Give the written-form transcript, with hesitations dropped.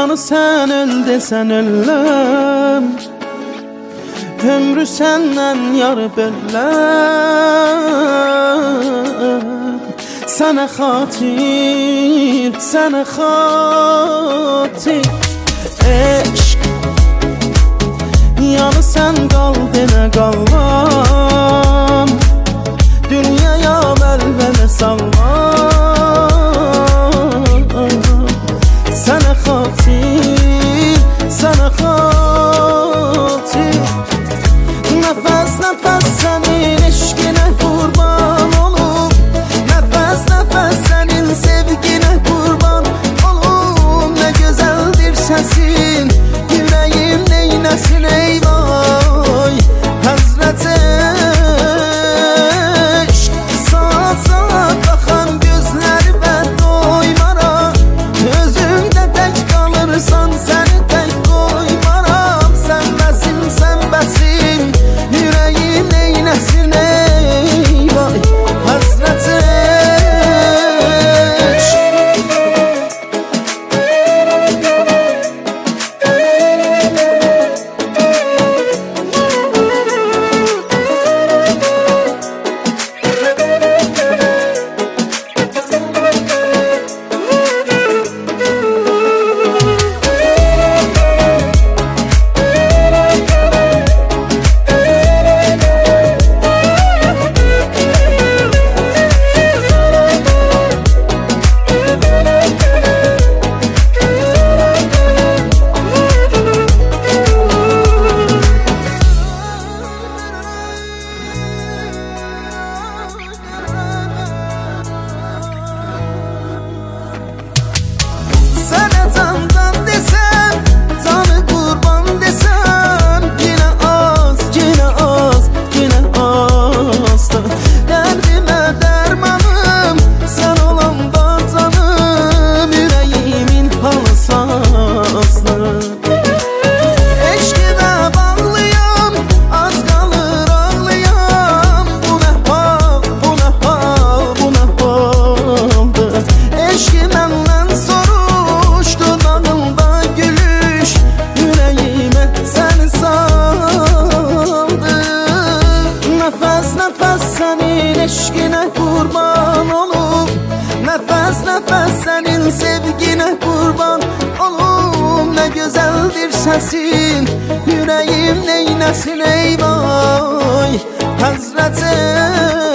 Yani sen öl desen öləm, ömrü senden yar böləm. Sana xatir, sana xatir eşq. Yani sen qal demə qalmam, dünyaya vəlvələ salmam. Sana xatir, sana xatir. Nəfəs nəfəs sənin eşqinə qurban olum, nəfəs nəfəs sənin sevginə qurban olum. Nə gözəldir səsin, yüreğim neyləsin ey vay Həzrət eşq. Saat saat baxan gözləri bən doymaram, özümdə tək qalırsan səni tək qoymaram. Sən bəsim, sən bəsim, yüreğim neyləsin ey vay Həzrət eşq. Sana candan desem, canı kurban desem, yine az, yine az, yine azdı. Derdime dermanım, sen olanda canım, yüreğimin halı sazlı. Eşkine bağlıyam, az kalır ağlayam. Bu ne hal, bu ne hal, bu ne haldı. Eşkimenden soruştu dalımda gülüş, yüreğime seni saldı. Nefes nefes senin eşkine kurban olup, nefes nefes senin sevgine kurban olum. Ne güzeldir sesin, yüreğim neylesin ey vay Həzrət eşq.